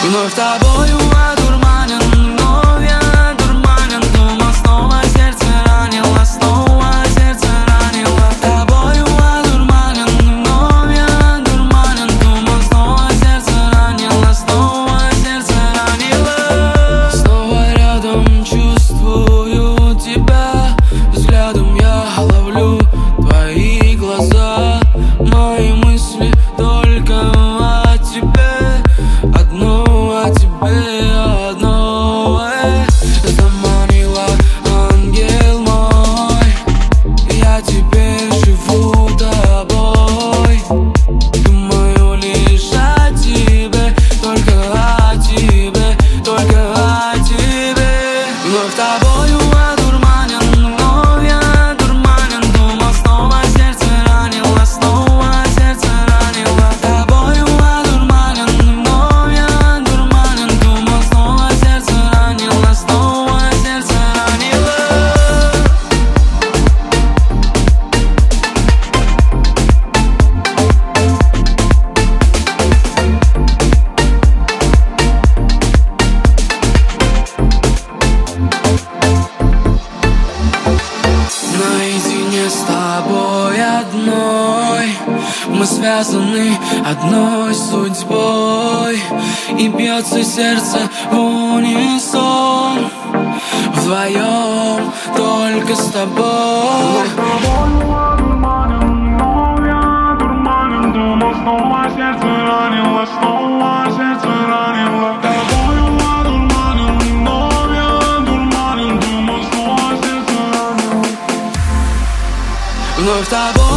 Вновь тобою одурманен, вновь я одурманен. Думал, снова сердце ранило, снова сердце ранило. Тобою одурманен, вновь я одурманен. Думал, снова сердце ранило, снова сердце ранило. Снова рядом чувствую тебя, взглядом я ловлю твои глаза. Мои мысли только о тебе, одно о тебе, одно. Заманила, ангел мой, я теперь живу тобой. Думаю лишь о тебе, только о тебе, только о тебе. Вновь тобою одурманен, вновь я одурманен. Думал, снова сердце ранило, снова сердце ранило. Тобою одурманен, вновь я одурманен. Думал, снова сердце ранило, снова сердце ранило. Наедине с тобой одной мы связаны одной судьбой, и бьется сердце в унисон. Вдвоем только с тобой. Думал, снова сердце ранило, снова сердце ранило. Тобою одурманен, вновь я одурманен. Думал, снова сердце ранило. Вновь тобой